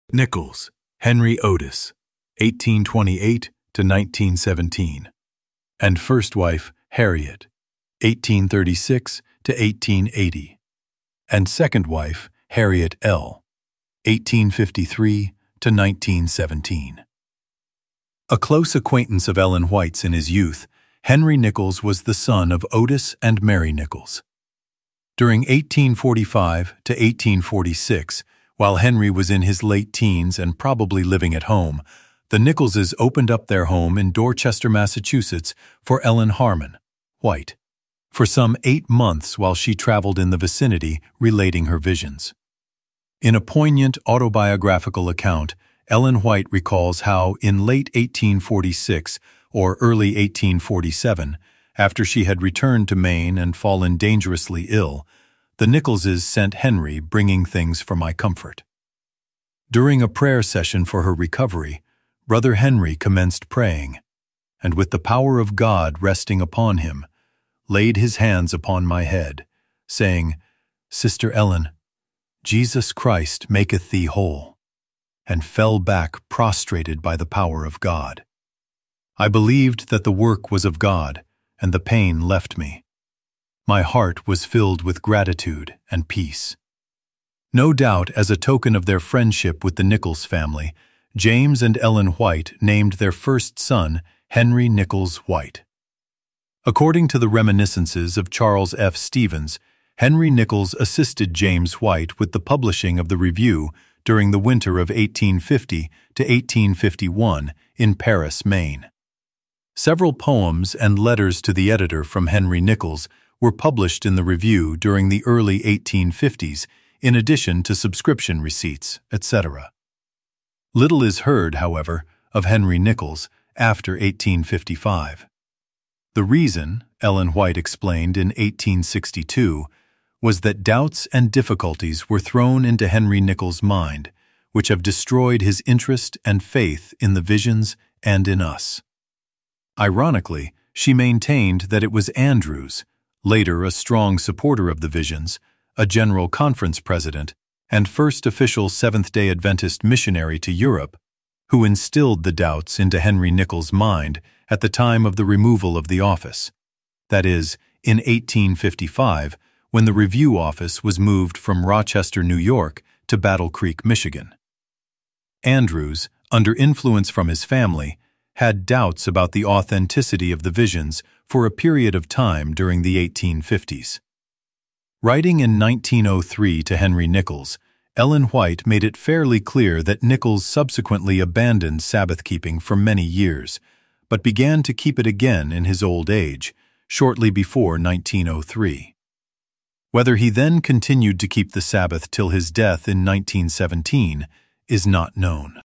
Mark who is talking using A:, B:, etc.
A: Nichols, Henry Otis, 1828 to 1917, and first wife Harriet, 1836 to 1880, and second wife Harriet L., 1853 to 1917. A close acquaintance of Ellen White's in his youth, Henry Nichols was the son of Otis and Mary Nichols. During 1845 to 1846, while Henry was in his late teens and probably living at home, the Nicholses opened up their home in Dorchester, Massachusetts, for Ellen Harmon White for some 8 months while she traveled in the vicinity relating her visions. In a poignant autobiographical account, Ellen White recalls how, in late 1846 or early 1847, after she had returned to Maine and fallen dangerously ill, the Nicholses sent Henry bringing things for my comfort. During a prayer session for her recovery, Brother Henry commenced praying, and with the power of God resting upon him, laid his hands upon my head, saying, "Sister Ellen, Jesus Christ maketh thee whole," and fell back prostrated by the power of God. I believed that the work was of God, and the pain left me. My heart was filled with gratitude and peace. No doubt, as a token of their friendship with the Nichols family, James and Ellen White named their first son Henry Nichols White. According to the reminiscences of Charles F. Stevens, Henry Nichols assisted James White with the publishing of the Review during the winter of 1850 to 1851 in Paris, Maine. Several poems and letters to the editor from Henry Nichols were published in the Review during the early 1850s, in addition to subscription receipts, etc. Little is heard, however, of Henry Nichols after 1855. The reason, Ellen White explained in 1862, was that doubts and difficulties were thrown into Henry Nichols' mind, which have destroyed his interest and faith in the visions and in us. Ironically, she maintained that it was Andrews, later a strong supporter of the visions, a General Conference president, and first official Seventh-day Adventist missionary to Europe, who instilled the doubts into Henry Nichols' mind at the time of the removal of the office, that is, in 1855, when the Review office was moved from Rochester, New York, to Battle Creek, Michigan. Andrews, under influence from his family, had doubts about the authenticity of the visions for a period of time during the 1850s. Writing in 1903 to Henry Nichols, Ellen White made it fairly clear that Nichols subsequently abandoned Sabbath-keeping for many years, but began to keep it again in his old age, shortly before 1903. Whether he then continued to keep the Sabbath till his death in 1917 is not known.